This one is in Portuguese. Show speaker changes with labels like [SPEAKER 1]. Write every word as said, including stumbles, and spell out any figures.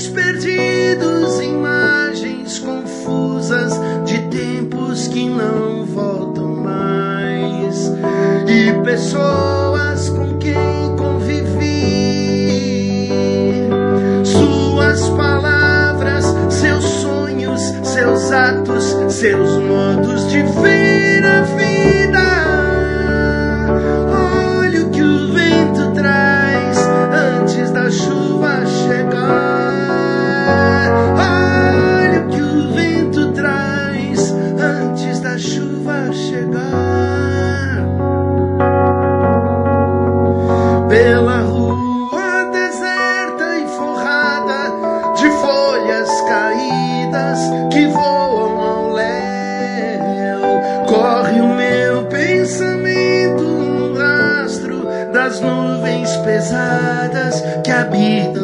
[SPEAKER 1] Sonhos perdidos, imagens confusas de tempos que não voltam mais, e pessoas com quem convivi. Suas palavras, seus sonhos, seus atos, seus modos de ver a vida. Olha o que o vento traz antes da chuva chegar. Olha o que o vento traz antes da chuva chegar. Pela rua deserta e forrada de folhas caídas que voam ao léu, corre o meu pensamento no rastro das nuvens pesadas que habitam